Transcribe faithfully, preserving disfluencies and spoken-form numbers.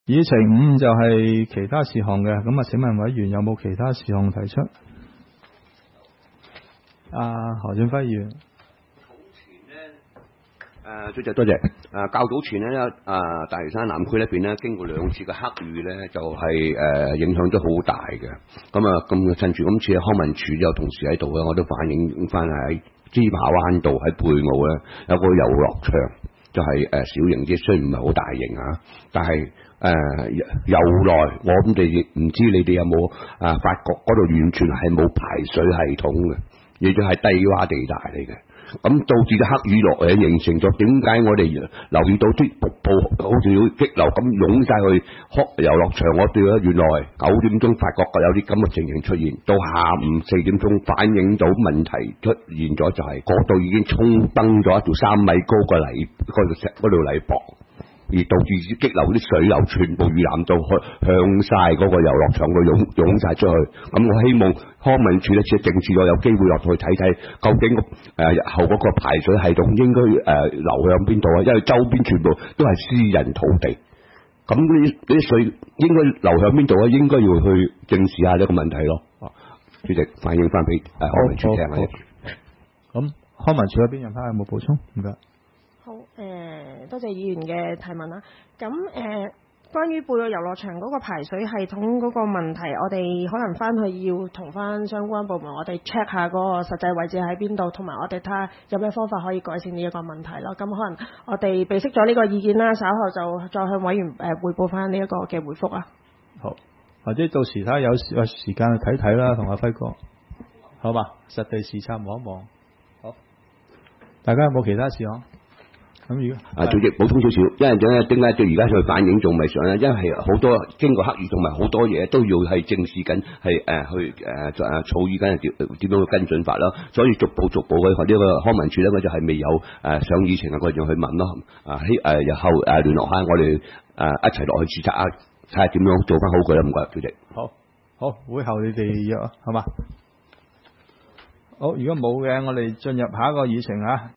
議程五就係其他事項嘅，咁啊，請問委員有冇其他事項提出？啊，何俊輝議員。 誒，主席多謝。誒，較早前咧，誒大嶼山南區呢邊咧，經過兩次嘅黑雨咧，就係、是、誒、呃、影響都好大嘅。咁啊，咁趁住今次康文署有同事喺度咧，我都反映翻喺芝麻灣道喺貝澳咧有個遊樂場，就係、是、誒小型啲，雖然唔係好大型啊，但係誒、呃、遊內我咁哋唔知你哋有冇啊發覺嗰度完全係冇排水系統嘅，亦都係低洼地帶嚟嘅。咁導致咗黑雨落嚟，形成咗點解我哋留意到啲瀑布好似要激流咁湧晒去遊樂場嗰度咧？原來九點鐘發覺有啲咁嘅情形出現，到下午四點鐘反映到問題出現咗，就係嗰度已經衝崩咗一條三米高嘅泥嗰度石嗰度泥壆，而導致激流啲水流全部預覽到去向晒嗰個遊樂場度湧湧晒出去。咁我希望康文署咧，即係政治我有機會落去睇睇，究竟個誒日後嗰個排水系統應該誒、呃、流向邊度啊？因為周邊全部都係私人土地，咁呢啲水應該流向邊度啊？應該要去正視下呢個問題咯。主席反映翻俾誒康文署聽啊。 咁康文署嗰邊有冇有冇補充？唔該。 好，誒、呃，多謝議員嘅提問啦。咁誒、呃，關於貝澳遊樂場嗰個排水系統嗰個問題，我哋可能翻去要同翻相關部門，我哋 check 下嗰個實際位置喺邊度，同埋我哋睇下有咩方法可以改善呢一個問題咯。咁可能我哋備悉咗呢個意見啦，稍後就再向委員誒彙報翻呢一個嘅回覆啦。 好，或者到時睇下有時有時間去睇睇啦，同阿輝哥，好嘛？實地視察望一望。好，大家有冇其他事項？咁如果啊，主席補充少少，因為點解點解到而家去反映仲未上咧？因為係好多經過黑雨同埋好多嘢都要係正視緊，係誒、呃、去誒誒、呃、草擬緊點點樣去跟進法啦。所以逐步逐步嘅呢個康文署咧，我就係未有誒、呃、上議程啊，我仲去問咯。啊希誒日後誒聯絡下我哋誒、呃、一齊落去視察啊，睇下點樣做翻好佢啦。唔該，主席。 好，好，會後你哋約好嘛？好，如果冇嘅，我哋進入下一個議程啊。